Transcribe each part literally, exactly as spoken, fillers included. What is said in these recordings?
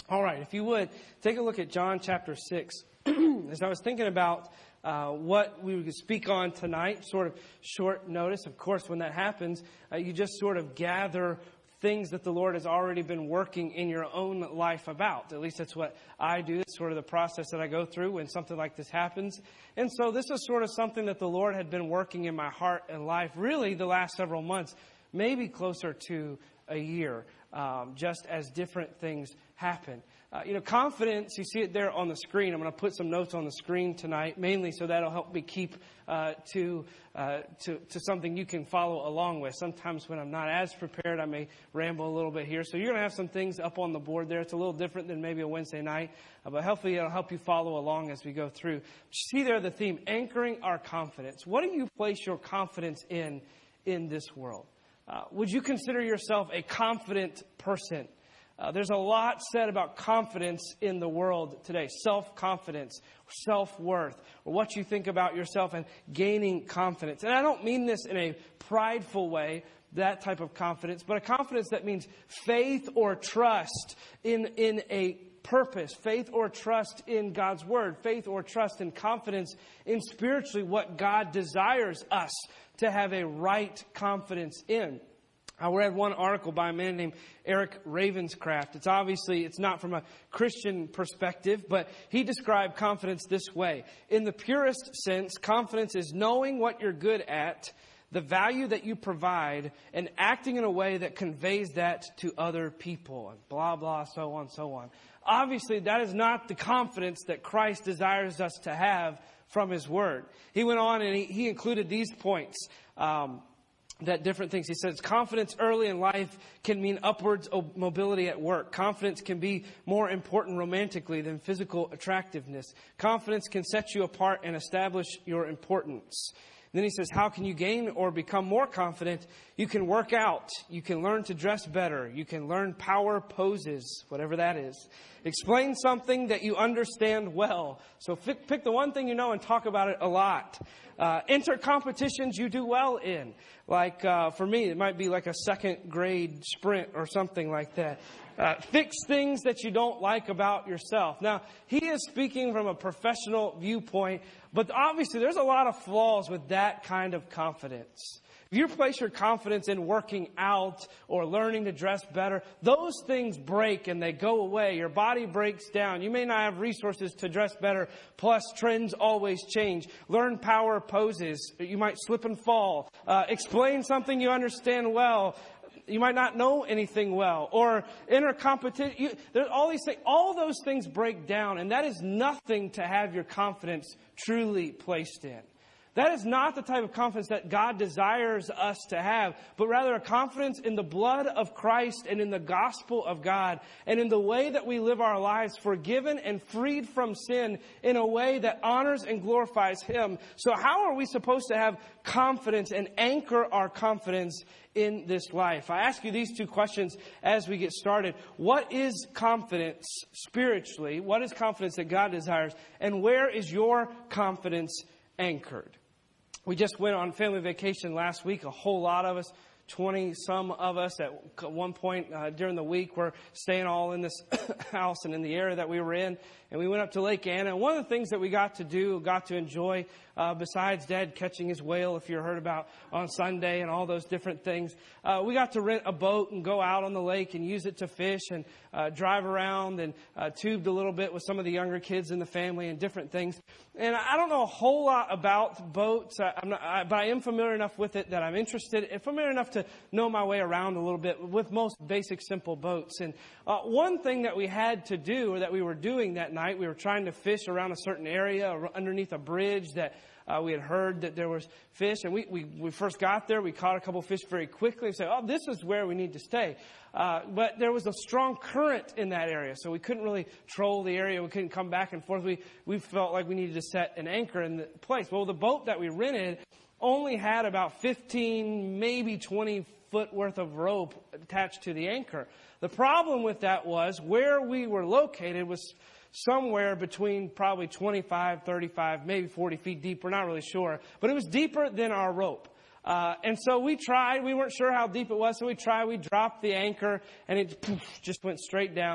All right, if you would, take a look at John chapter six. As I was thinking about uh, what we would speak on tonight, sort of short notice. Of course, when that happens, uh, you just sort of gather things that the Lord has already been working in your own life about. At least that's what I do. It's sort of the process that I go through when something like this happens. And so this is sort of something that the Lord had been working in my heart and life, really the last several months, maybe closer to a year, um, just as different things happen. Uh, you know, confidence, you see it there on the screen. I'm going to put some notes on the screen tonight, mainly so that'll help me keep uh, to, uh, to to something you can follow along with. Sometimes when I'm not as prepared, I may ramble a little bit here. So you're going to have some things up on the board there. It's a little different than maybe a Wednesday night, uh, but hopefully it'll help you follow along as we go through. See there the theme, anchoring our confidence. What do you place your confidence in in this world? Uh, would you consider yourself a confident person? Uh, there's a lot said about confidence in the world today. Self-confidence, self-worth, or what you think about yourself and gaining confidence. And I don't mean this in a prideful way, that type of confidence, but a confidence that means faith or trust in, in a purpose, faith or trust in God's Word, faith or trust and confidence in spiritually what God desires us to have a right confidence in. I read one article by a man named Eric Ravenscraft. It's obviously, it's not from a Christian perspective, but he described confidence this way. In the purest sense, confidence is knowing what you're good at, the value that you provide, and acting in a way that conveys that to other people, and blah, blah, so on, so on. Obviously, that is not the confidence that Christ desires us to have from His Word. He went on and he, he included these points. Um, That different things. He says confidence early in life can mean upwards mobility at work. Confidence can be more important romantically than physical attractiveness. Confidence can set you apart and establish your importance. And then he says, how can you gain or become more confident? You can work out. You can learn to dress better. You can learn power poses, whatever that is. Explain something that you understand well. So pick, pick the one thing you know and talk about it a lot. Uh, enter competitions you do well in. Like uh, for me, it might be like a second grade sprint or something like that. Uh, fix things that you don't like about yourself. Now, he is speaking from a professional viewpoint, but obviously there's a lot of flaws with that kind of confidence. If you place your confidence in working out or learning to dress better, those things break and they go away. Your body breaks down. You may not have resources to dress better. Plus, trends always change. Learn power poses. You might slip and fall. Uh, explain something you understand well. You might not know anything well. Or enter competition. You, there's all these things. All those things break down. And that is nothing to have your confidence truly placed in. That is not the type of confidence that God desires us to have, but rather a confidence in the blood of Christ and in the gospel of God and in the way that we live our lives, forgiven and freed from sin in a way that honors and glorifies Him. So how are we supposed to have confidence and anchor our confidence in this life? I ask you these two questions as we get started. What is confidence spiritually? What is confidence that God desires? And where is your confidence anchored? We just went on family vacation last week. A whole lot of us, twenty some of us at one point uh, during the week, were staying all in this house and in the area that we were in. And we went up to Lake Anna. And one of the things that we got to do, got to enjoy, uh, besides Dad catching his whale, if you heard about on Sunday and all those different things, uh, we got to rent a boat and go out on the lake and use it to fish and uh, drive around and uh, tubed a little bit with some of the younger kids in the family and different things. And I don't know a whole lot about boats, I, I'm not, I, but I am familiar enough with it that I'm interested and familiar enough to know my way around a little bit with most basic, simple boats. And uh, one thing that we had to do, or that we were doing that night, we were trying to fish around a certain area or underneath a bridge that uh, we had heard that there was fish. And we, we, we first got there, we caught a couple fish very quickly and said, oh, this is where we need to stay. Uh, but there was a strong current in that area, so we couldn't really troll the area. We couldn't come back and forth. We, we felt like we needed to set an anchor in the place. Well, the boat that we rented only had about fifteen, maybe twenty foot worth of rope attached to the anchor. The problem with that was where we were located was somewhere between probably twenty-five, thirty-five, maybe forty feet deep. We're not really sure. But it was deeper than our rope. Uh, and so we tried. We weren't sure how deep it was, so we tried. We dropped the anchor, and it poof, just went straight down,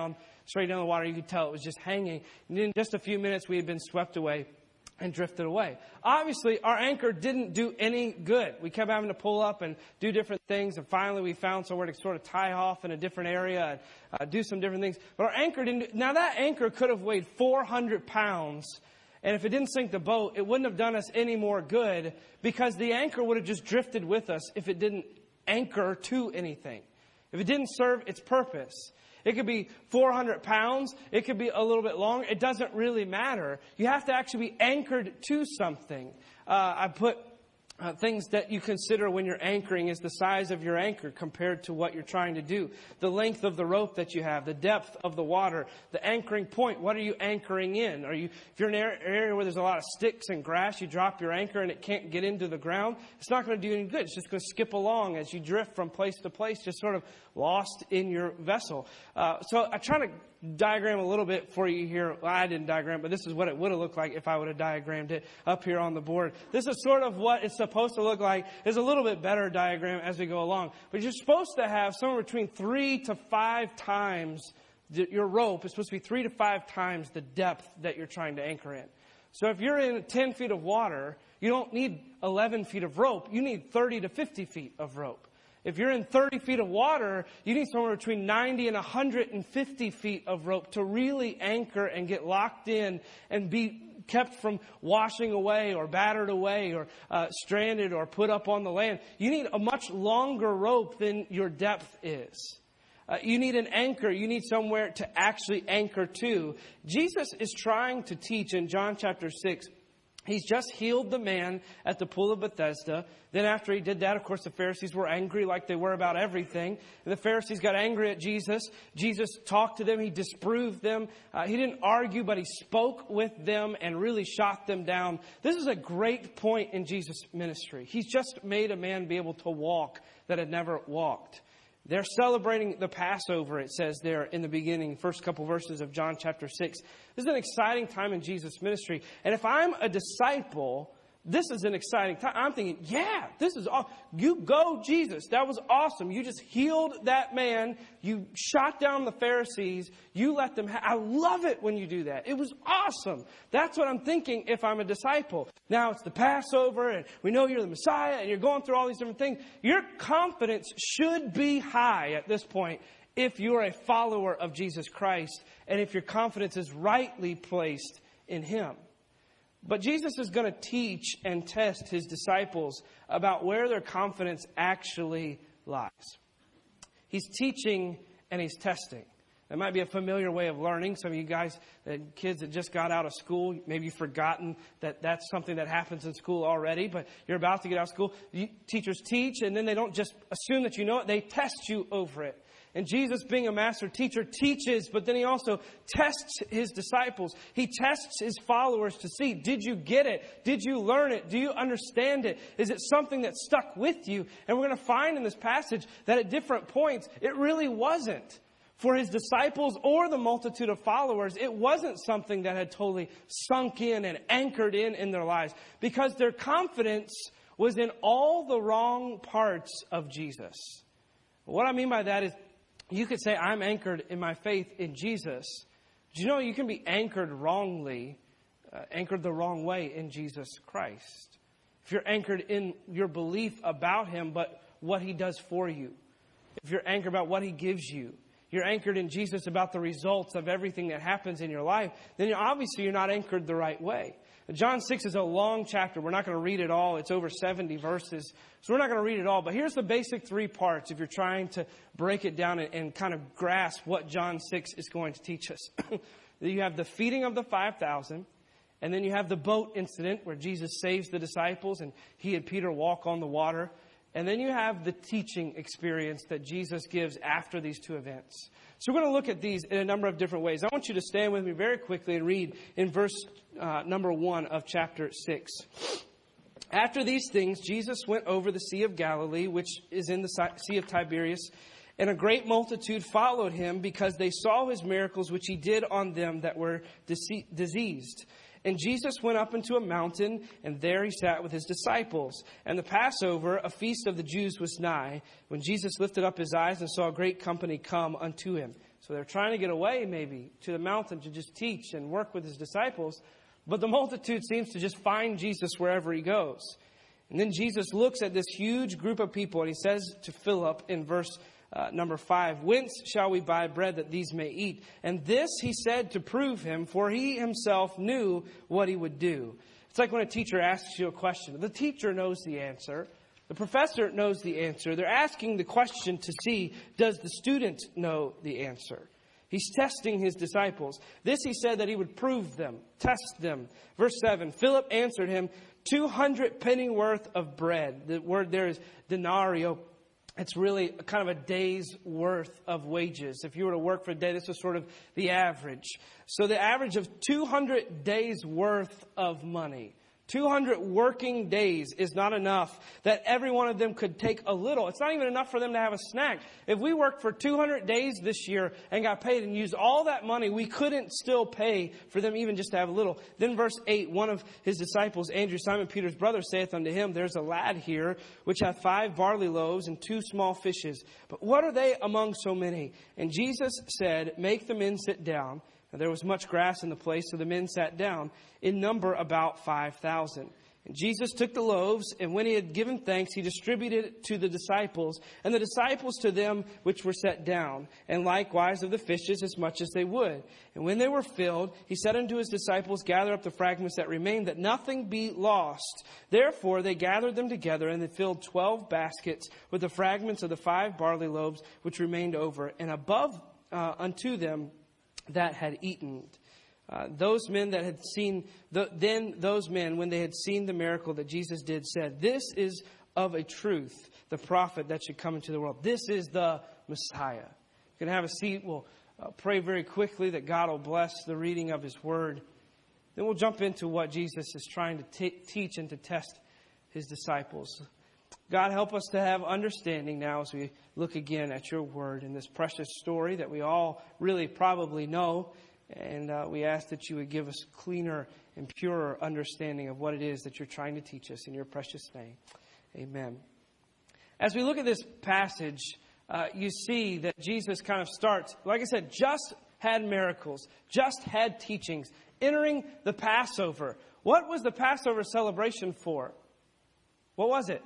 straight down the water. You could tell it was just hanging. And in just a few minutes, we had been swept away and drifted away. Obviously, our anchor didn't do any good. We kept having to pull up and do different things. And finally, we found somewhere to sort of tie off in a different area and uh, do some different things. But our anchor didn't do, now that anchor could have weighed four hundred pounds. And if it didn't sink the boat, it wouldn't have done us any more good, because the anchor would have just drifted with us if it didn't anchor to anything. If it didn't serve its purpose. It could be four hundred pounds. It could be a little bit longer. It doesn't really matter. You have to actually be anchored to something. Uh, I put uh, things that you consider when you're anchoring is the size of your anchor compared to what you're trying to do. The length of the rope that you have, the depth of the water, the anchoring point. What are you anchoring in? Are you, if you're in an area where there's a lot of sticks and grass, you drop your anchor and it can't get into the ground, it's not going to do any good. It's just going to skip along as you drift from place to place, just sort of lost in your vessel. Uh, so I try to diagram a little bit for you here. Well, I didn't diagram, but this is what it would have looked like if I would have diagrammed it up here on the board. This is sort of what it's supposed to look like. It's a little bit better diagram as we go along. But you're supposed to have somewhere between three to five times the, your rope is supposed to be three to five times the depth that you're trying to anchor in. So if you're in ten feet of water, you don't need eleven feet of rope. You need thirty to fifty feet of rope. If you're in thirty feet of water, you need somewhere between ninety and one hundred fifty feet of rope to really anchor and get locked in and be kept from washing away or battered away or uh, stranded or put up on the land. You need a much longer rope than your depth is. Uh, you need an anchor. You need somewhere to actually anchor to. Jesus is trying to teach in John chapter six. He's just healed the man at the pool of Bethesda. Then after he did that, of course, the Pharisees were angry like they were about everything. And the Pharisees got angry at Jesus. Jesus talked to them. He disproved them. Uh, he didn't argue, but he spoke with them and really shot them down. This is a great point in Jesus' ministry. He's just made a man be able to walk that had never walked. They're celebrating the Passover, it says there in the beginning, first couple verses of John chapter six. This is an exciting time in Jesus' ministry. And if I'm a disciple, this is an exciting time. I'm thinking, yeah, this is awesome. You go, Jesus. That was awesome. You just healed that man. You shot down the Pharisees. You let them ha- I love it when you do that. It was awesome. That's what I'm thinking if I'm a disciple. Now it's the Passover and we know you're the Messiah and you're going through all these different things. Your confidence should be high at this point if you're a follower of Jesus Christ and if your confidence is rightly placed in Him. But Jesus is going to teach and test His disciples about where their confidence actually lies. He's teaching and He's testing. That might be a familiar way of learning. Some of you guys, uh, kids that just got out of school, maybe you've forgotten that that's something that happens in school already, but you're about to get out of school. You, teachers teach, and then they don't just assume that you know it. They test you over it. And Jesus, being a master teacher, teaches, but then He also tests His disciples. He tests His followers to see, did you get it? Did you learn it? Do you understand it? Is it something that stuck with you? And we're going to find in this passage that at different points, it really wasn't. For His disciples or the multitude of followers, it wasn't something that had totally sunk in and anchored in in their lives, because their confidence was in all the wrong parts of Jesus. What I mean by that is, you could say, I'm anchored in my faith in Jesus. But you know, you can be anchored wrongly, uh, anchored the wrong way in Jesus Christ. If you're anchored in your belief about Him, but what He does for you. If you're anchored about what He gives you. You're anchored in Jesus about the results of everything that happens in your life. Then you're, obviously you're not anchored the right way. John six is a long chapter. We're not going to read it all. It's over seventy verses. So we're not going to read it all. But here's the basic three parts if you're trying to break it down and, and kind of grasp what John six is going to teach us. You have the feeding of the five thousand. And then you have the boat incident where Jesus saves the disciples and He and Peter walk on the water. And then you have the teaching experience that Jesus gives after these two events. So we're going to look at these in a number of different ways. I want you to stand with me very quickly and read in verse uh, number one of chapter six. After these things, Jesus went over the Sea of Galilee, which is in the Sea of Tiberias, and a great multitude followed Him because they saw His miracles, which He did on them that were diseased. And Jesus went up into a mountain, and there He sat with His disciples. And the Passover, a feast of the Jews, was nigh, when Jesus lifted up His eyes and saw a great company come unto Him. So they're trying to get away maybe to the mountain to just teach and work with his disciples. But the multitude seems to just find Jesus wherever he goes. And then Jesus looks at this huge group of people and he says to Philip in verse uh, number five, "Whence shall we buy bread that these may eat?" And this he said to prove him, for he himself knew what he would do. It's like when a teacher asks you a question. The teacher knows the answer. The professor knows the answer. They're asking the question to see, does the student know the answer? He's testing his disciples. This he said that he would prove them, test them. Verse seven, Philip answered him, two hundred pennyworth of bread. The word there is denario. It's really kind of a day's worth of wages. If you were to work for a day, this was sort of the average. So the average of two hundred days worth of money. two hundred working days is not enough that every one of them could take a little. It's not even enough for them to have a snack. If we worked for two hundred days this year and got paid and used all that money, we couldn't still pay for them even just to have a little. Then verse eight, one of his disciples, Andrew, Simon Peter's brother, saith unto him, There's a lad here which hath five barley loaves and two small fishes. But what are they among so many? And Jesus said, Make the men sit down. And there was much grass in the place, so the men sat down, in number about five thousand. And Jesus took the loaves, and when he had given thanks, he distributed it to the disciples, and the disciples to them which were set down, and likewise of the fishes as much as they would. And when they were filled, he said unto his disciples, Gather up the fragments that remain, that nothing be lost. Therefore they gathered them together, and they filled twelve baskets with the fragments of the five barley loaves which remained over, and above uh, unto them that had eaten. Uh, those men that had seen, the, then those men, when they had seen the miracle that Jesus did, said, This is of a truth the prophet that should come into the world. This is the Messiah. You can have a seat. We'll uh, pray very quickly that God will bless the reading of his word. Then we'll jump into what Jesus is trying to t- teach and to test his disciples. God, help us to have understanding now as we look again at your word in this precious story that we all really probably know. And uh, we ask that you would give us cleaner and purer understanding of what it is that you're trying to teach us in your precious name. Amen. As we look at this passage, uh, you see that Jesus kind of starts, like I said, just had miracles, just had teachings, entering the Passover. What was the Passover celebration for? What was it?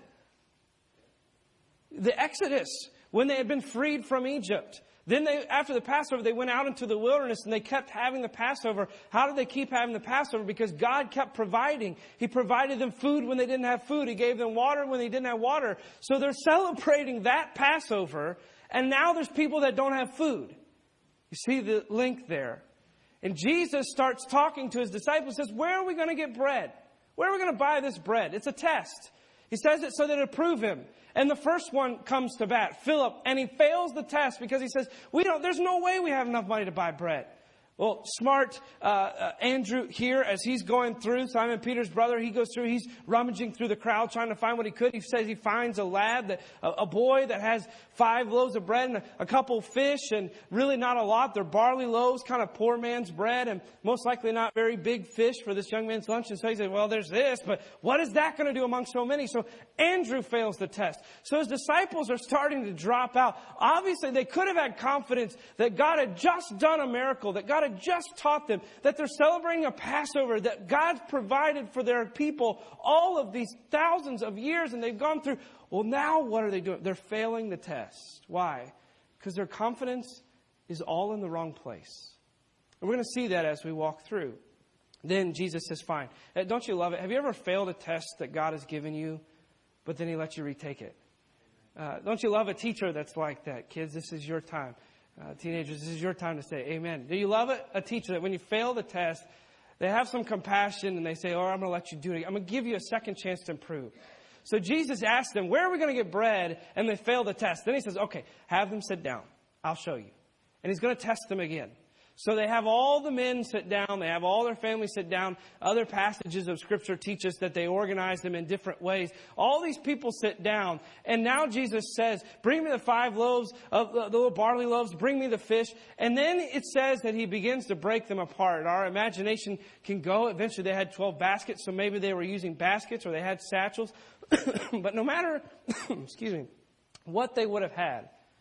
The Exodus, when they had been freed from Egypt. Then they, after the Passover, they went out into the wilderness and they kept having the Passover. How did they keep having the Passover? Because God kept providing. He provided them food when they didn't have food. He gave them water when they didn't have water. So they're celebrating that Passover. And now there's people that don't have food. You see the link there. And Jesus starts talking to his disciples, says, where are we going to get bread? Where are we going to buy this bread? It's a test. He says it so that it'll prove him. And the first one comes to bat, Philip, and he fails the test because he says, "We don't. There's no way we have enough money to buy bread." Well, smart uh, uh, Andrew here, as he's going through, Simon Peter's brother, he goes through, he's rummaging through the crowd trying to find what he could. He says he finds a lad, that, a, a boy that has five loaves of bread and a, a couple fish, and really not a lot. They're barley loaves, kind of poor man's bread, and most likely not very big fish for this young man's lunch. And so he said, well, there's this, but what is that going to do among so many? So Andrew fails the test. So his disciples are starting to drop out. Obviously, they could have had confidence that God had just done a miracle, that God had just taught them, that they're celebrating a Passover, that God's provided for their people all of these thousands of years, and they've gone through. Well, now what are they doing? They're failing the test. Why? Because their confidence is all in the wrong place. And we're going to see that as we walk through. Then Jesus says, fine. Don't you love it? Have you ever failed a test that God has given you, but then he lets you retake it? Uh, don't you love a teacher that's like that? Kids, this is your time. Uh, teenagers, this is your time to say amen. Do you love it? A teacher that when you fail the test, they have some compassion and they say, oh, I'm going to let you do it. I'm going to give you a second chance to improve. So Jesus asked them, where are we going to get bread? And they fail the test. Then he says, okay, have them sit down. I'll show you. And he's going to test them again. So they have all the men sit down. They have all their families sit down. Other passages of Scripture teach us that they organize them in different ways. All these people sit down. And now Jesus says, bring me the five loaves, of the little barley loaves. Bring me the fish. And then it says that he begins to break them apart. Our imagination can go. Eventually they had twelve baskets. So maybe they were using baskets or they had satchels. But no matter, excuse me, what they would have had,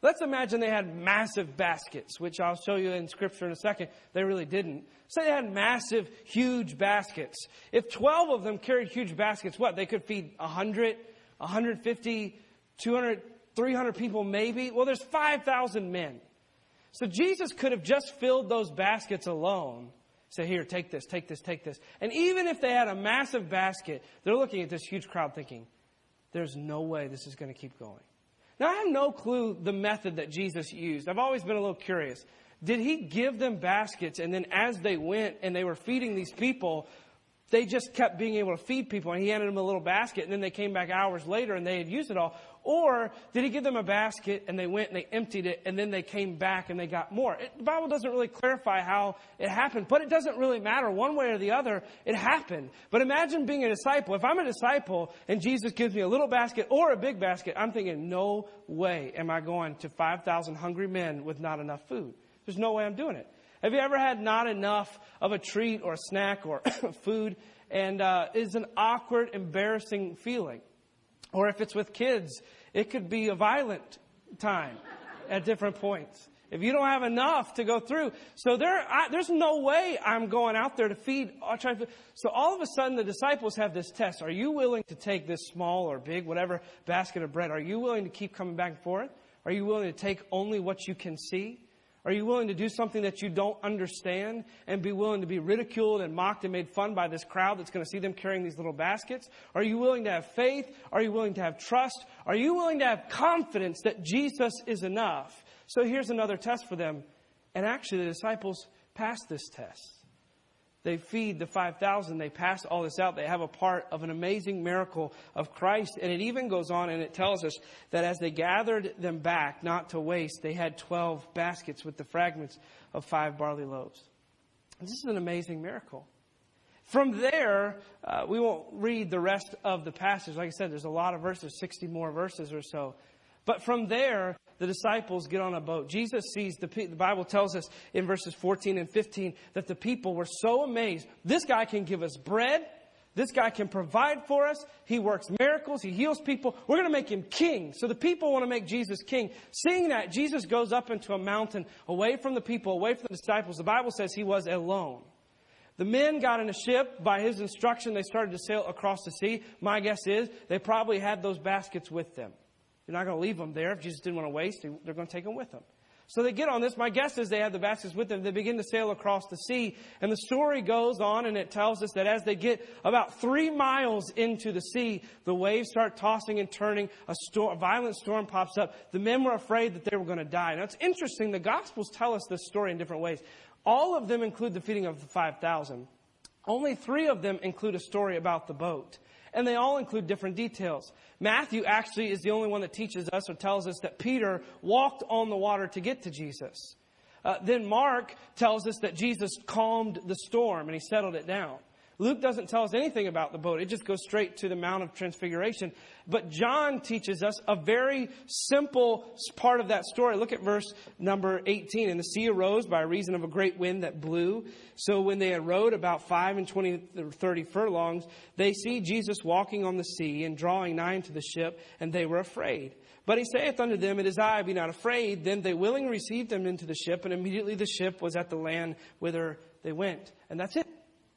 Let's imagine they had massive baskets, which I'll show you in Scripture in a second. They really didn't. Say they had massive, huge baskets. If twelve of them carried huge baskets, what? They could feed one hundred, one hundred fifty, two hundred, three hundred people maybe. Well, there's five thousand men. So Jesus could have just filled those baskets alone. Say, here, take this, take this, take this. And even if they had a massive basket, they're looking at this huge crowd thinking, there's no way this is going to keep going. Now, I have no clue the method that Jesus used. I've always been a little curious. Did he give them baskets, and then as they went and they were feeding these people, they just kept being able to feed people, and he handed them a little basket, and then they came back hours later and they had used it all? Or did he give them a basket and they went and they emptied it, and then they came back and they got more? It, the Bible doesn't really clarify how it happened, but it doesn't really matter. One way or the other, it happened. But imagine being a disciple. If I'm a disciple and Jesus gives me a little basket or a big basket, I'm thinking, no way am I going to five thousand hungry men with not enough food. There's no way I'm doing it. Have you ever had not enough of a treat or a snack or food, and uh, it's an awkward, embarrassing feeling? Or if it's with kids, it could be a violent time at different points. If you don't have enough to go through. So there, I, there's no way I'm going out there to feed. I'll try to, so all of a sudden the disciples have this test. Are you willing to take this small or big, whatever basket of bread? Are you willing to keep coming back and forth? Are you willing to take only what you can see? Are you willing to do something that you don't understand and be willing to be ridiculed and mocked and made fun by this crowd that's going to see them carrying these little baskets? Are you willing to have faith? Are you willing to have trust? Are you willing to have confidence that Jesus is enough? So here's another test for them. And actually the disciples passed this test. They feed the five thousand. They pass all this out. They have a part of an amazing miracle of Christ. And it even goes on and it tells us that as they gathered them back, not to waste, they had twelve baskets with the fragments of five barley loaves. This is an amazing miracle. From there, uh, we won't read the rest of the passage. Like I said, there's a lot of verses, sixty more verses or so. But from there, the disciples get on a boat. Jesus sees, the, the Bible tells us in verses fourteen and fifteen that the people were so amazed. This guy can give us bread. This guy can provide for us. He works miracles. He heals people. We're going to make him king. So the people want to make Jesus king. Seeing that, Jesus goes up into a mountain away from the people, away from the disciples. The Bible says he was alone. The men got in a ship. By his instruction, they started to sail across the sea. My guess is they probably had those baskets with them. You're not going to leave them there. If Jesus didn't want to waste, they're going to take them with them. So they get on this. My guess is they have the baskets with them. They begin to sail across the sea. And the story goes on and it tells us that as they get about three miles into the sea, the waves start tossing and turning. A, storm, a violent storm pops up. The men were afraid that they were going to die. Now it's interesting. The Gospels tell us this story in different ways. All of them include the feeding of the five thousand. Only three of them include a story about the boat. And they all include different details. Matthew actually is the only one that teaches us or tells us that Peter walked on the water to get to Jesus. Uh, then Mark tells us that Jesus calmed the storm and he settled it down. Luke doesn't tell us anything about the boat. It just goes straight to the Mount of Transfiguration. But John teaches us a very simple part of that story. Look at verse number eighteen. And the sea arose by reason of a great wind that blew. So when they had rowed about five and twenty, thirty furlongs, they see Jesus walking on the sea and drawing nigh unto the ship, and they were afraid. But he saith unto them, It is I, be not afraid. Then they willingly received him into the ship, and immediately the ship was at the land whither they went. And that's it.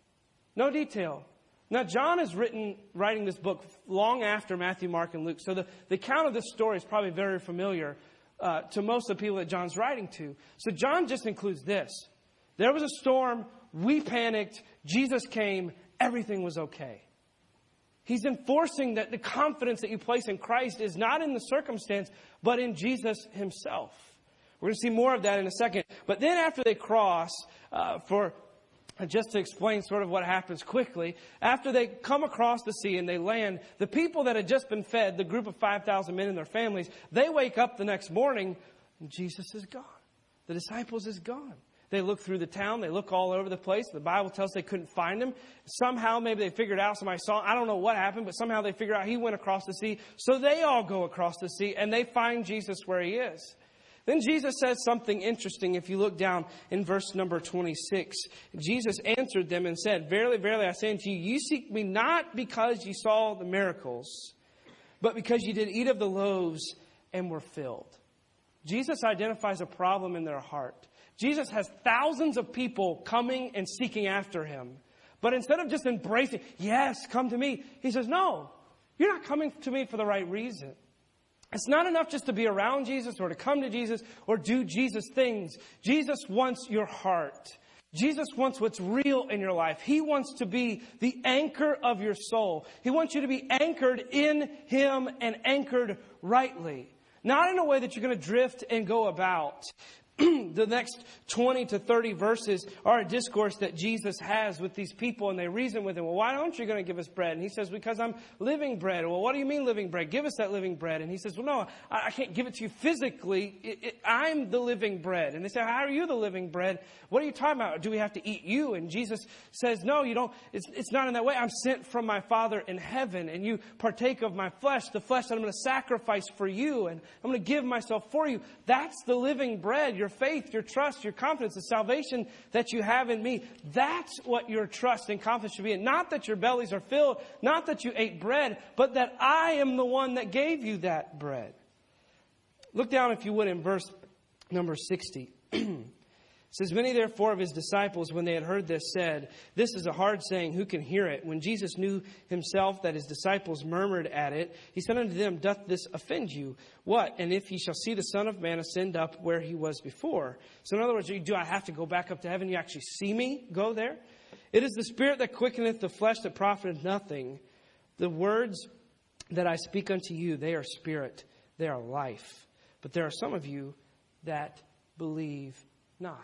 No detail. Now, John is written, writing this book long after Matthew, Mark, and Luke. So the, the account of this story is probably very familiar uh, to most of the people that John's writing to. So John just includes this. There was a storm. We panicked. Jesus came. Everything was okay. He's enforcing that the confidence that you place in Christ is not in the circumstance, but in Jesus himself. We're going to see more of that in a second. But then after they cross uh, for... Just to explain sort of what happens quickly, after they come across the sea and they land, the people that had just been fed, the group of five thousand men and their families, they wake up the next morning and Jesus is gone. The disciples is gone. They look through the town. They look all over the place. The Bible tells us they couldn't find him. Somehow maybe they figured out, somebody saw him. I don't know what happened, but somehow they figured out he went across the sea. So they all go across the sea and they find Jesus where he is. Then Jesus says something interesting. If you look down in verse number twenty-six, Jesus answered them and said, Verily, verily, I say unto you, you seek me not because you saw the miracles, but because you did eat of the loaves and were filled. Jesus identifies a problem in their heart. Jesus has thousands of people coming and seeking after him. But instead of just embracing, yes, come to me, he says, no, you're not coming to me for the right reason. It's not enough just to be around Jesus or to come to Jesus or do Jesus things. Jesus wants your heart. Jesus wants what's real in your life. He wants to be the anchor of your soul. He wants you to be anchored in him and anchored rightly. Not in a way that you're going to drift and go about. The next twenty to thirty verses are a discourse that Jesus has with these people, and they reason with him. Well, why aren't you going to give us bread? And he says, because I'm living bread. Well, what do you mean living bread? Give us that living bread. And he says, well, no, I, I can't give it to you physically. It, it, I'm the living bread. And they say, how are you the living bread? What are you talking about? Do we have to eat you? And Jesus says, no, you don't. It's, it's not in that way. I'm sent from my Father in heaven, and you partake of my flesh, the flesh that I'm going to sacrifice for you, and I'm going to give myself for you. That's the living bread. Your faith, your trust, your confidence, the salvation that you have in me. That's what your trust and confidence should be in. Not that your bellies are filled, not that you ate bread, but that I am the one that gave you that bread. Look down, if you would, in verse number sixty. It says, many therefore of his disciples, when they had heard this, said, this is a hard saying, who can hear it? When Jesus knew himself that his disciples murmured at it, he said unto them, doth this offend you? What? And if ye shall see the Son of Man ascend up where he was before. So in other words, do I have to go back up to heaven? You actually see me go there? It is the Spirit that quickeneth, the flesh that profiteth nothing. The words that I speak unto you, they are spirit, they are life. But there are some of you that believe not.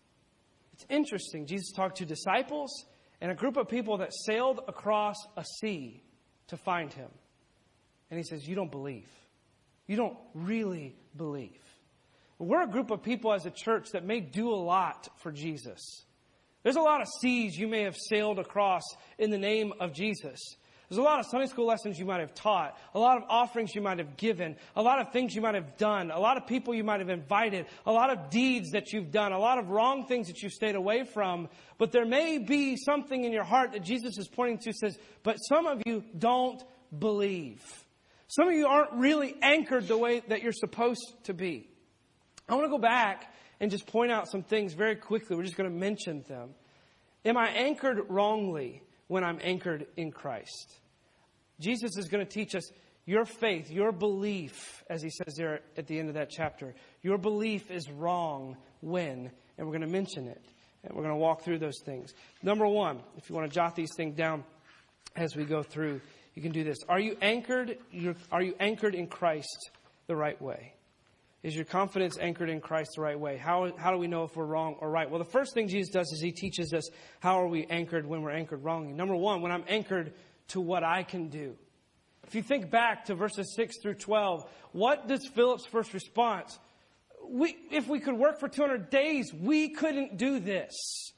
It's interesting. Jesus talked to disciples and a group of people that sailed across a sea to find him. And he says, you don't believe. You don't really believe. We're a group of people as a church that may do a lot for Jesus. There's a lot of seas you may have sailed across in the name of Jesus. There's a lot of Sunday school lessons you might have taught, a lot of offerings you might have given, a lot of things you might have done, a lot of people you might have invited, a lot of deeds that you've done, a lot of wrong things that you've stayed away from. But there may be something in your heart that Jesus is pointing to, says, but some of you don't believe. Some of you aren't really anchored the way that you're supposed to be. I want to go back and just point out some things very quickly. We're just going to mention them. Am I anchored wrongly when I'm anchored in Christ? Jesus is going to teach us your faith, your belief, as he says there at the end of that chapter. Your belief is wrong when, and we're going to mention it. And we're going to walk through those things. Number one, if you want to jot these things down as we go through, you can do this. Are you anchored? Are you anchored in Christ the right way? Is your confidence anchored in Christ the right way? How, how do we know if we're wrong or right? Well, the first thing Jesus does is he teaches us how are we anchored when we're anchored wrongly. Number one, when I'm anchored to what I can do. If you think back to verses six through twelve, what does Philip's first response? We, if we could work for two hundred days, we couldn't do this.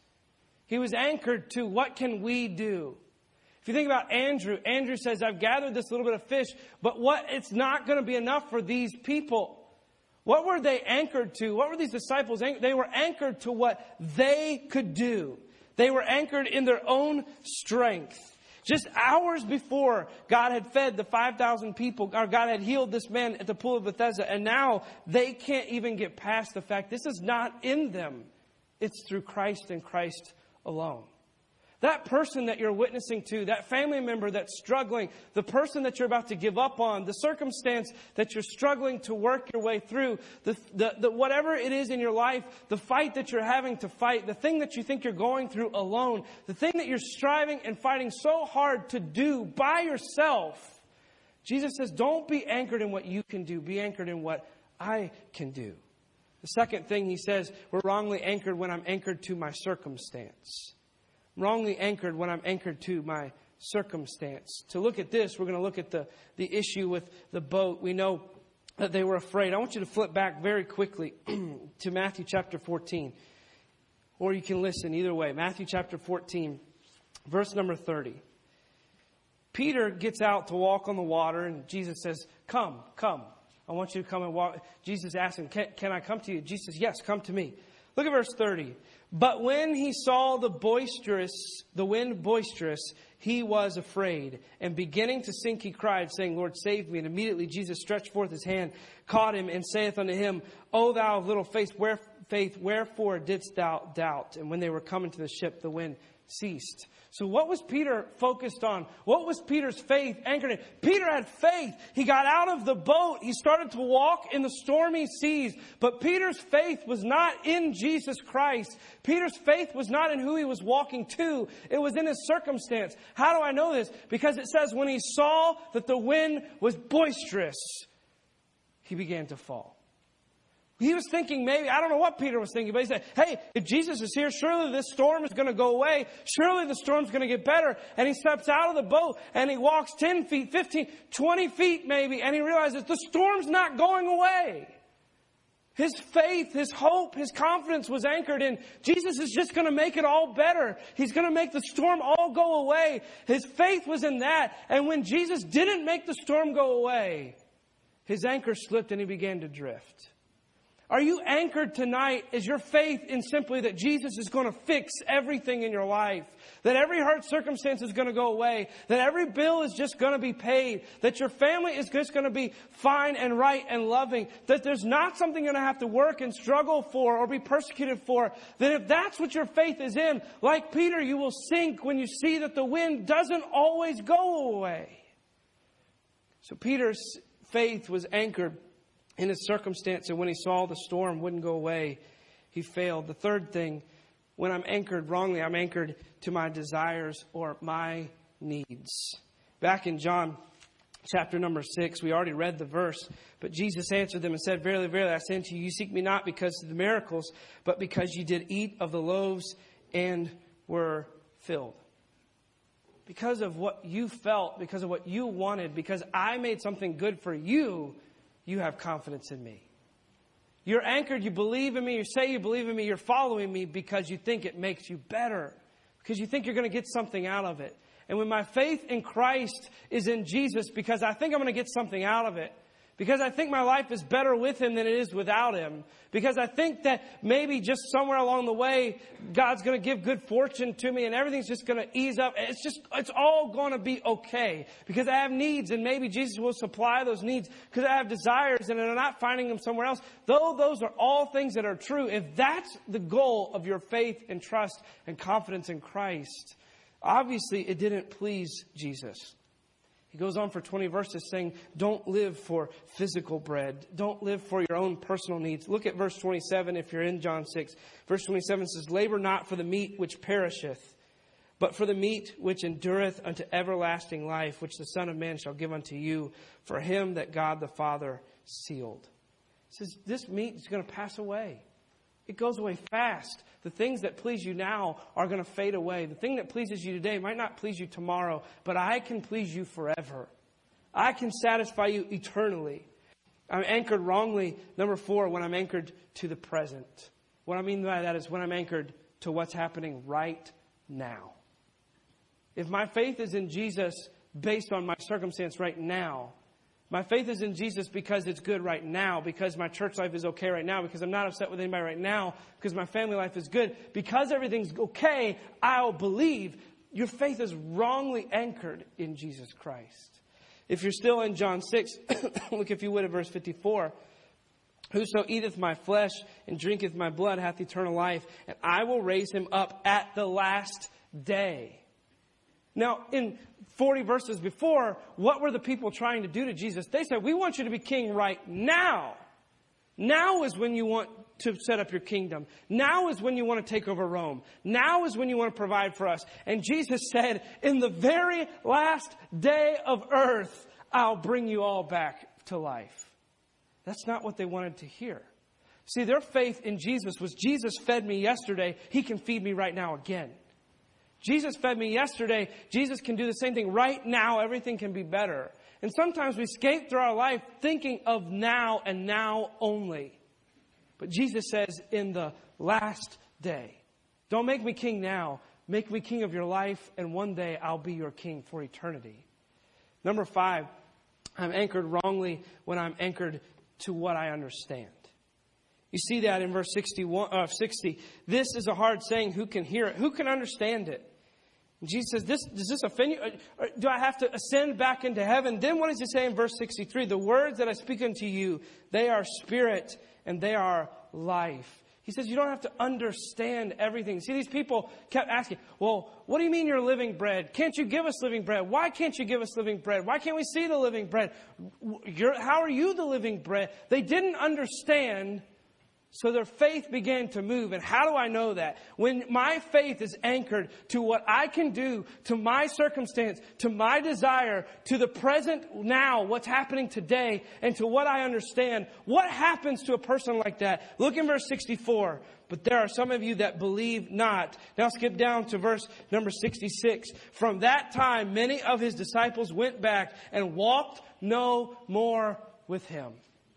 He was anchored to what can we do? If you think about Andrew, Andrew says, I've gathered this little bit of fish, but what? It's not going to be enough for these people. What were they anchored to? What were these disciples anchored? They were anchored to what they could do. They were anchored in their own strength. Just hours before, God had fed the five thousand people, or God had healed this man at the pool of Bethesda, and now they can't even get past the fact this is not in them. It's through Christ and Christ alone. That person that you're witnessing to, that family member that's struggling, the person that you're about to give up on, the circumstance that you're struggling to work your way through, the, the, the whatever it is in your life, the fight that you're having to fight, the thing that you think you're going through alone, the thing that you're striving and fighting so hard to do by yourself. Jesus says, don't be anchored in what you can do. Be anchored in what I can do. The second thing he says, we're wrongly anchored when I'm anchored to my circumstance. Wrongly anchored when I'm anchored to my circumstance. To look at this, we're going to look at the, the issue with the boat. We know that they were afraid. I want you to flip back very quickly to Matthew chapter fourteen. Or you can listen either way. Matthew chapter fourteen, verse number thirty. Peter gets out to walk on the water and Jesus says, come, come. I want you to come and walk. Jesus asks him, can, can I come to you? Jesus says, yes, come to me. Look at verse thirty. But when he saw the boisterous, the wind boisterous, he was afraid. And beginning to sink, he cried, saying, Lord, save me. And immediately Jesus stretched forth his hand, caught him, and saith unto him, O thou of little faith, where, faith, wherefore didst thou doubt? And when they were come into the ship, the wind ceased. So what was Peter focused on? What was Peter's faith anchored in? Peter had faith. He got out of the boat. He started to walk in the stormy seas. But Peter's faith was not in Jesus Christ. Peter's faith was not in who he was walking to. It was in his circumstance. How do I know this? Because it says when he saw that the wind was boisterous, he began to fall. He was thinking maybe, I don't know what Peter was thinking, but he said, hey, if Jesus is here, surely this storm is going to go away. Surely the storm's going to get better. And he steps out of the boat and he walks ten feet, fifteen, twenty feet maybe. And he realizes the storm's not going away. His faith, his hope, his confidence was anchored in Jesus is just going to make it all better. He's going to make the storm all go away. His faith was in that. And when Jesus didn't make the storm go away, his anchor slipped and he began to drift. Are you anchored tonight? Is your faith in simply that Jesus is going to fix everything in your life? That every hard circumstance is going to go away? That every bill is just going to be paid? That your family is just going to be fine and right and loving? That there's not something you're going to have to work and struggle for or be persecuted for? That if that's what your faith is in, like Peter, you will sink when you see that the wind doesn't always go away. So Peter's faith was anchored in his circumstance, and when he saw the storm wouldn't go away, he failed. The third thing, when I'm anchored wrongly, I'm anchored to my desires or my needs. Back in John chapter number six, we already read the verse, but Jesus answered them and said, Verily, verily, I say unto you, you seek me not because of the miracles, but because you did eat of the loaves and were filled. Because of what you felt, because of what you wanted, because I made something good for you, you have confidence in me. You're anchored. You believe in me. You say you believe in me. You're following me because you think it makes you better. Because you think you're going to get something out of it. And when my faith in Christ is in Jesus, because I think I'm going to get something out of it. Because I think my life is better with Him than it is without Him. Because I think that maybe just somewhere along the way, God's going to give good fortune to me and everything's just going to ease up. It's just, it's all going to be okay. Because I have needs and maybe Jesus will supply those needs. Because I have desires and I'm not finding them somewhere else. Though those are all things that are true, if that's the goal of your faith and trust and confidence in Christ, obviously it didn't please Jesus. He goes on for twenty verses saying, don't live for physical bread. Don't live for your own personal needs. Look at verse twenty-seven if you're in John six. Verse twenty-seven says, labor not for the meat which perisheth, but for the meat which endureth unto everlasting life, which the Son of Man shall give unto you, for him that God the Father sealed. He says, this meat is going to pass away. It goes away fast. The things that please you now are going to fade away. The thing that pleases you today might not please you tomorrow, but I can please you forever. I can satisfy you eternally. I'm anchored wrongly, number four, when I'm anchored to the present. What I mean by that is when I'm anchored to what's happening right now. If my faith is in Jesus based on my circumstance right now, my faith is in Jesus because it's good right now, because my church life is okay right now, because I'm not upset with anybody right now, because my family life is good. Because everything's okay, I'll believe. Your faith is wrongly anchored in Jesus Christ. If you're still in John six, look if you would at verse fifty-four. Whoso eateth my flesh and drinketh my blood hath eternal life, and I will raise him up at the last day. Now, in forty verses before, what were the people trying to do to Jesus? They said, we want you to be king right now. Now is when you want to set up your kingdom. Now is when you want to take over Rome. Now is when you want to provide for us. And Jesus said, in the very last day of earth, I'll bring you all back to life. That's not what they wanted to hear. See, their faith in Jesus was, Jesus fed me yesterday. He can feed me right now again. Jesus fed me yesterday. Jesus can do the same thing right now. Everything can be better. And sometimes we skate through our life thinking of now and now only. But Jesus says in the last day, don't make me king now. Make me king of your life. And one day I'll be your king for eternity. Number five, I'm anchored wrongly when I'm anchored to what I understand. You see that in verse sixty-one, uh, sixty. This is a hard saying. Who can hear it? Who can understand it? And Jesus says, this, does this offend you? Or do I have to ascend back into heaven? Then what does he say in verse sixty-three? The words that I speak unto you, they are spirit and they are life. He says you don't have to understand everything. See, these people kept asking, well, what do you mean you're living bread? Can't you give us living bread? Why can't you give us living bread? Why can't we see the living bread? You're, how are you the living bread? They didn't understand, so their faith began to move. And how do I know that? When my faith is anchored to what I can do, to my circumstance, to my desire, to the present now, what's happening today, and to what I understand, what happens to a person like that? Look in verse sixty-four. But there are some of you that believe not. Now skip down to verse number sixty-six. From that time, many of his disciples went back and walked no more with him.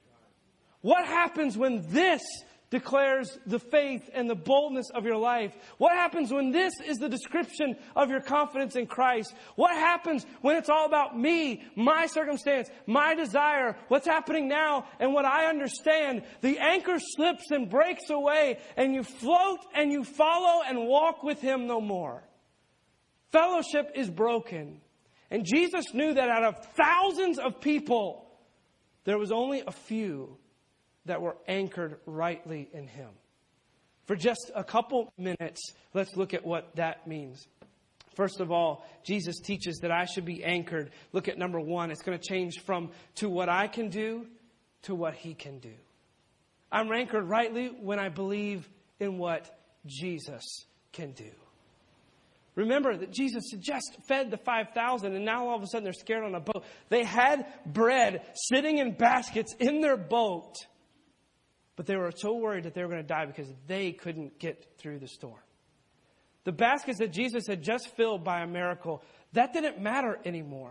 What happens when this declares the faith and the boldness of your life? What happens when this is the description of your confidence in Christ? What happens when it's all about me, my circumstance, my desire, what's happening now, and what I understand? The anchor slips and breaks away, and you float and you follow and walk with him no more. Fellowship is broken. And Jesus knew that out of thousands of people, there was only a few that were anchored rightly in him. For just a couple minutes, let's look at what that means. First of all, Jesus teaches that I should be anchored. Look at number one. It's going to change from to what I can do to what he can do. I'm anchored rightly when I believe in what Jesus can do. Remember that Jesus had just fed the five thousand, and now all of a sudden they're scared on a boat. They had bread sitting in baskets in their boat. But they were so worried that they were going to die because they couldn't get through the storm. The baskets that Jesus had just filled by a miracle, that didn't matter anymore.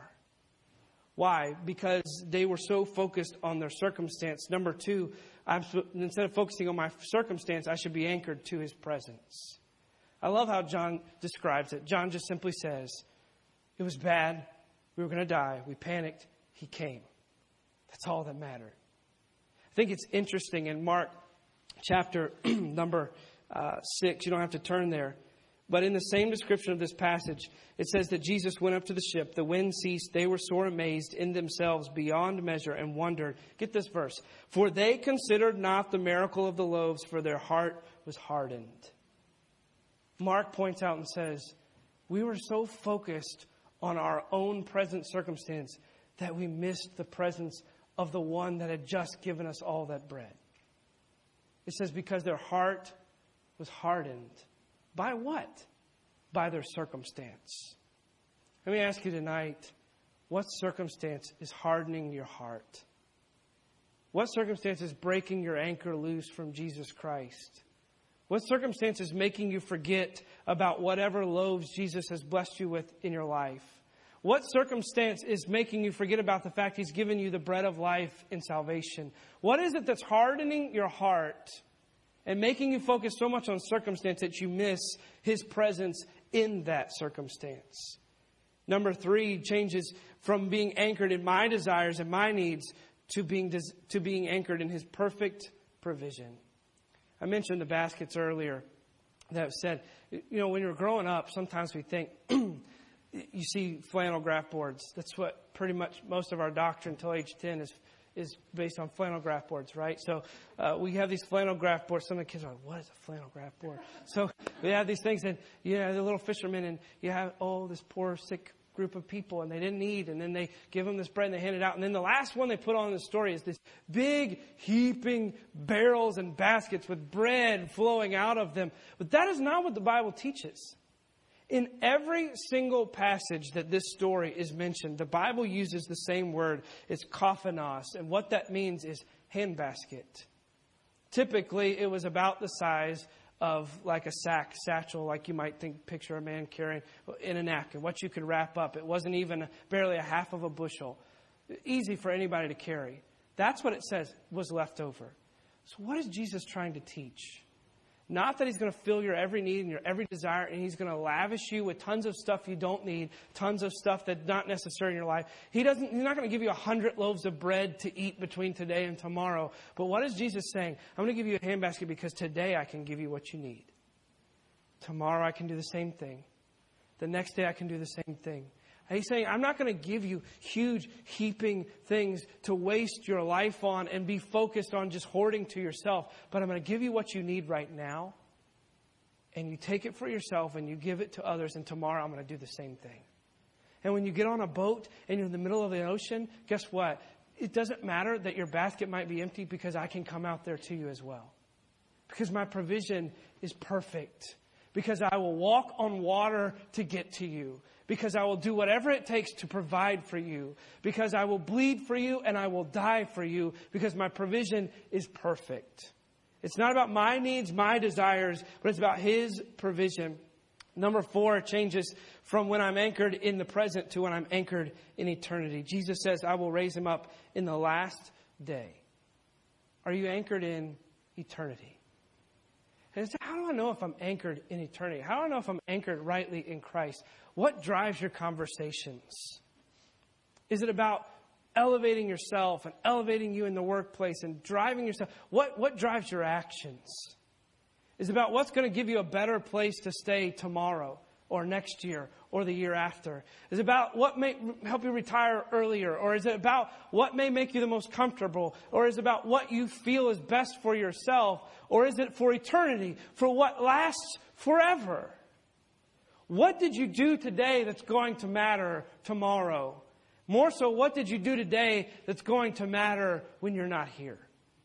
Why? Because they were so focused on their circumstance. Number two, I'm, instead of focusing on my circumstance, I should be anchored to his presence. I love how John describes it. John just simply says, it was bad. We were going to die. We panicked. He came. That's all that mattered. I think it's interesting in Mark chapter number uh, six. You don't have to turn there. But in the same description of this passage, it says that Jesus went up to the ship. The wind ceased. They were sore amazed in themselves beyond measure and wondered. Get this verse. For they considered not the miracle of the loaves, for their heart was hardened. Mark points out and says, we were so focused on our own present circumstance that we missed the presence of the one that had just given us all that bread. It says because their heart was hardened. By what? By their circumstance. Let me ask you tonight, what circumstance is hardening your heart? What circumstance is breaking your anchor loose from Jesus Christ? What circumstance is making you forget about whatever loaves Jesus has blessed you with in your life? What circumstance is making you forget about the fact he's given you the bread of life in salvation? What is it that's hardening your heart and making you focus so much on circumstance that you miss his presence in that circumstance? Number three changes from being anchored in my desires and my needs to being, des- to being anchored in his perfect provision. I mentioned the baskets earlier that said, you know, when you're growing up, sometimes we think, you see flannel graph boards. That's what pretty much most of our doctrine until age ten is is based on flannel graph boards, right? So uh, we have these flannel graph boards. Some of the kids are like, what is a flannel graph board? So we have these things, and you know, the little fishermen, and you have, oh, this poor sick group of people, and they didn't eat, and then they give them this bread, and they hand it out. And then the last one they put on in the story is this big, heaping barrels and baskets with bread flowing out of them. But that is not what the Bible teaches. In every single passage that this story is mentioned, the Bible uses the same word. It's kophanos. And what that means is handbasket. Typically, it was about the size of like a sack, satchel, like you might think, picture a man carrying in a napkin, what you could wrap up. It wasn't even barely a half of a bushel. Easy for anybody to carry. That's what it says was left over. So what is Jesus trying to teach? Not that he's going to fill your every need and your every desire, and he's going to lavish you with tons of stuff you don't need, tons of stuff that's not necessary in your life. He doesn't, he's not going to give you a hundred loaves of bread to eat between today and tomorrow. But what is Jesus saying? I'm going to give you a handbasket because today I can give you what you need. Tomorrow I can do the same thing. The next day I can do the same thing. And he's saying, I'm not going to give you huge heaping things to waste your life on and be focused on just hoarding to yourself. But I'm going to give you what you need right now. And you take it for yourself and you give it to others. And tomorrow I'm going to do the same thing. And when you get on a boat and you're in the middle of the ocean, guess what? It doesn't matter that your basket might be empty because I can come out there to you as well. Because my provision is perfect. Because I will walk on water to get to you. Because I will do whatever it takes to provide for you. Because I will bleed for you and I will die for you. Because my provision is perfect. It's not about my needs, my desires, but it's about His provision. Number four changes from when I'm anchored in the present to when I'm anchored in eternity. Jesus says, I will raise him up in the last day. Are you anchored in eternity? And how do I know if I'm anchored in eternity? How do I know if I'm anchored rightly in Christ? What drives your conversations? Is it about elevating yourself and elevating you in the workplace and driving yourself? What, what drives your actions? Is it about what's going to give you a better place to stay tomorrow or next year or the year after? Is it about what may help you retire earlier? Or is it about what may make you the most comfortable? Or is it about what you feel is best for yourself? Or is it for eternity, for what lasts forever? What did you do today that's going to matter tomorrow? More so, what did you do today that's going to matter when you're not here?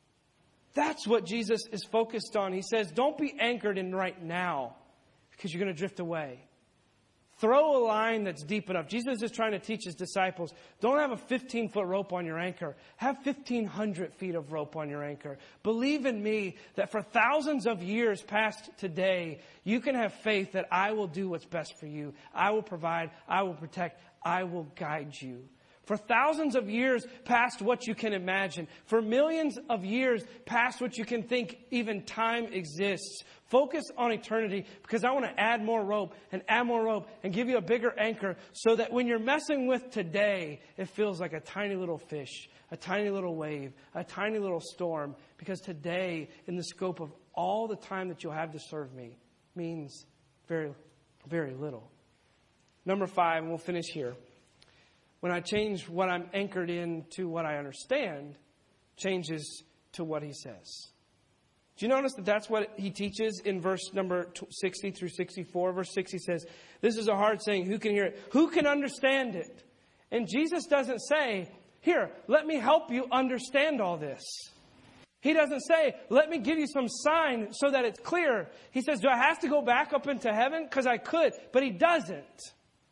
That's what Jesus is focused on. He says, don't be anchored in right now because you're going to drift away. Throw a line that's deep enough. Jesus is trying to teach his disciples, don't have a fifteen-foot rope on your anchor. Have fifteen hundred feet of rope on your anchor. Believe in me that for thousands of years past today, you can have faith that I will do what's best for you. I will provide. I will protect. I will guide you. For thousands of years past what you can imagine. For millions of years past what you can think even time exists. Focus on eternity because I want to add more rope and add more rope and give you a bigger anchor so that when you're messing with today, it feels like a tiny little fish, a tiny little wave, a tiny little storm. Because today, in the scope of all the time that you'll have to serve me, means very, very little. Number five, and we'll finish here. When I change what I'm anchored in to what I understand, changes to what he says. Do you notice that that's what he teaches in verse number sixty through sixty-four? Verse sixty says, this is a hard saying. Who can hear it? Who can understand it? And Jesus doesn't say, here, let me help you understand all this. He doesn't say, let me give you some sign so that it's clear. He says, do I have to go back up into heaven? Because I could, but he doesn't.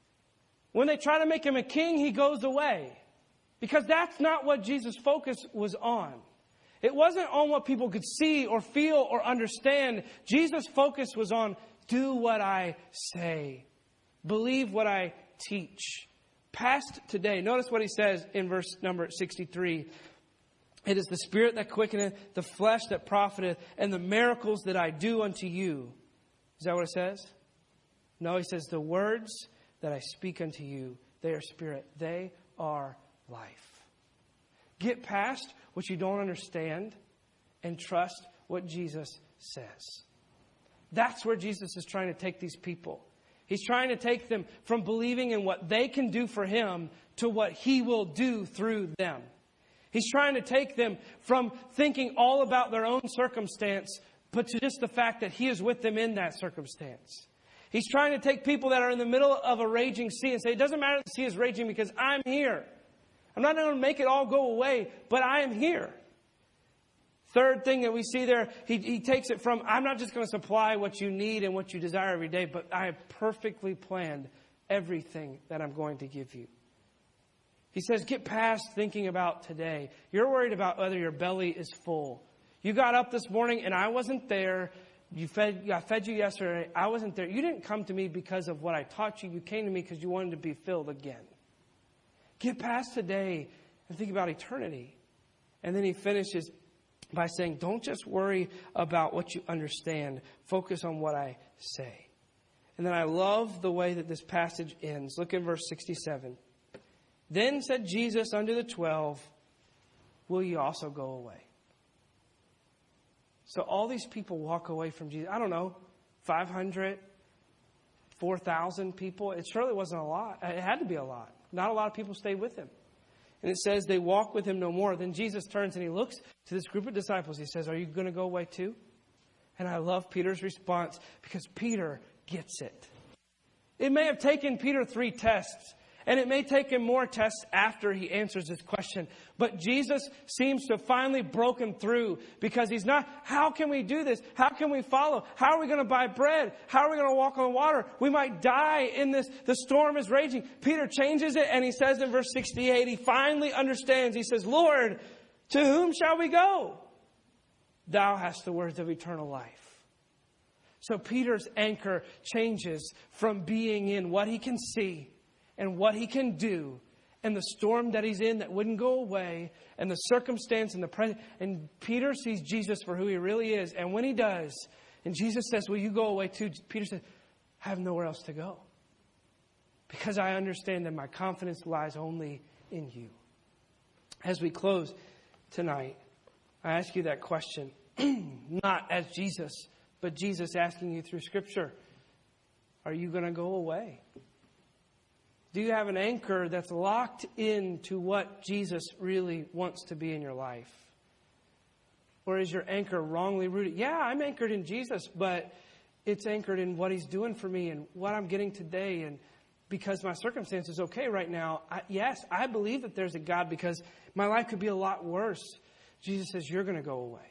When they try to make him a king, he goes away. Because that's not what Jesus' focus was on. It wasn't on what people could see or feel or understand. Jesus' focus was on do what I say. Believe what I teach. Past today. Notice what he says in verse number sixty-three. It is the Spirit that quickeneth, the flesh that profiteth, and the miracles that I do unto you. Is that what it says? No, he says the words that I speak unto you, they are spirit. They are life. Get past what you don't understand and trust what Jesus says. That's where Jesus is trying to take these people. He's trying to take them from believing in what they can do for him to what he will do through them. He's trying to take them from thinking all about their own circumstance, but to just the fact that he is with them in that circumstance. He's trying to take people that are in the middle of a raging sea and say, it doesn't matter if the sea is raging because I'm here. I'm not going to make it all go away, but I am here. Third thing that we see there, he, he takes it from, I'm not just going to supply what you need and what you desire every day, but I have perfectly planned everything that I'm going to give you. He says, get past thinking about today. You're worried about whether your belly is full. You got up this morning and I wasn't there. You fed, I fed you yesterday. I wasn't there. You didn't come to me because of what I taught you. You came to me because you wanted to be filled again. Get past today and think about eternity. And then he finishes by saying, don't just worry about what you understand. Focus on what I say. And then I love the way that this passage ends. Look at verse sixty-seven. Then said Jesus unto the twelve, will ye also go away? So all these people walk away from Jesus. I don't know, five hundred, four thousand people. It surely wasn't a lot. It had to be a lot. Not a lot of people stayed with him. And it says they walk with him no more. Then Jesus turns and he looks to this group of disciples. He says, are you going to go away too? And I love Peter's response because Peter gets it. It may have taken Peter three tests. And it may take him more tests after he answers this question. But Jesus seems to have finally broken through because he's not, how can we do this? How can we follow? How are we going to buy bread? How are we going to walk on water? We might die in this. The storm is raging. Peter changes it and he says in verse sixty-eight, he finally understands. He says, Lord, to whom shall we go? Thou hast the words of eternal life. So Peter's anchor changes from being in what he can see and what he can do, and the storm that he's in that wouldn't go away, and the circumstance and the present. And Peter sees Jesus for who he really is. And when he does, and Jesus says, will you go away too? Peter says, I have nowhere else to go. Because I understand that my confidence lies only in you. As we close tonight, I ask you that question. Not as Jesus, but Jesus asking you through Scripture. Are you going to go away? Do you have an anchor that's locked into what Jesus really wants to be in your life? Or is your anchor wrongly rooted? Yeah, I'm anchored in Jesus, but it's anchored in what he's doing for me and what I'm getting today. And because my circumstance is okay right now, I, yes, I believe that there's a God because my life could be a lot worse. Jesus says, you're going to go away.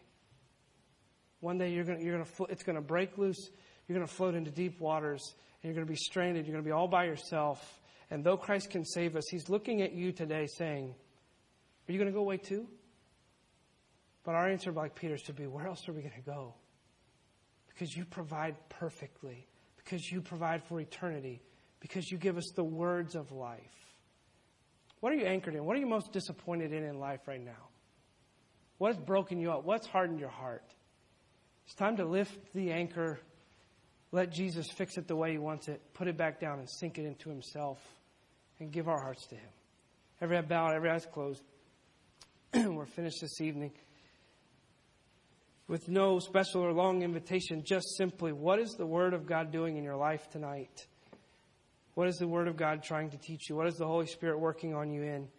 One day you're going to, you're going to, it's going to break loose. You're going to float into deep waters and you're going to be stranded. You're going to be all by yourself. And though Christ can save us, he's looking at you today saying, are you going to go away too? But our answer, like Peter, should be, where else are we going to go? Because you provide perfectly. Because you provide for eternity. Because you give us the words of life. What are you anchored in? What are you most disappointed in in life right now? What has broken you up? What's hardened your heart? It's time to lift the anchor. Let Jesus fix it the way he wants it. Put it back down and sink it into himself. And give our hearts to him. Every head bowed, every eyes closed. We're finished this evening. With no special or long invitation, just simply, what is the Word of God doing in your life tonight? What is the Word of God trying to teach you? What is the Holy Spirit working on you in?